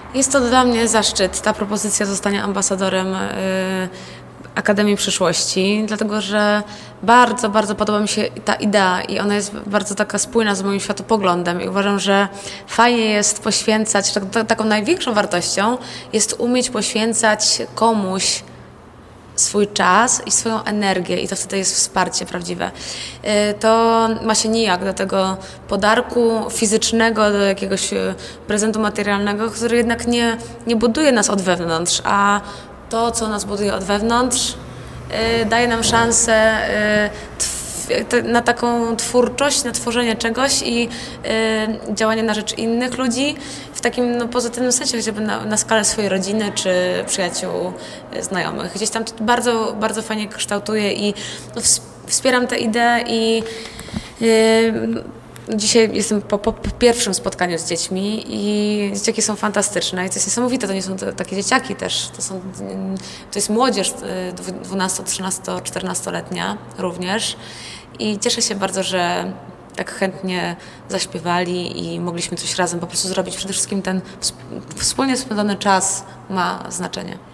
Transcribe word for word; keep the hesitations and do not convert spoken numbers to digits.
Jest to dla mnie zaszczyt, ta propozycja zostania ambasadorem y, Akademii Przyszłości, dlatego że bardzo, bardzo podoba mi się ta idea i ona jest bardzo taka spójna z moim światopoglądem i uważam, że fajnie jest poświęcać, tak, tak, taką największą wartością jest umieć poświęcać komuś swój czas i swoją energię i to wtedy jest wsparcie prawdziwe. To ma się nijak do tego podarku fizycznego, do jakiegoś prezentu materialnego, który jednak nie, nie buduje nas od wewnątrz, a to, co nas buduje od wewnątrz, daje nam szansę na taką twórczość, na tworzenie czegoś i y, działanie na rzecz innych ludzi w takim no, pozytywnym sensie, chociażby na, na skalę swojej rodziny czy przyjaciół, y, znajomych. Gdzieś tam to bardzo, bardzo fajnie kształtuje i no, wspieram tę ideę i y, dzisiaj jestem po, po pierwszym spotkaniu z dziećmi i dzieciaki są fantastyczne i to jest niesamowite, to nie są to, takie dzieciaki też, to, są, to jest młodzież dwunasto-, trzynasto-, czternastoletnia również i cieszę się bardzo, że tak chętnie zaśpiewali i mogliśmy coś razem po prostu zrobić. Przede wszystkim ten wspólnie spędzony czas ma znaczenie.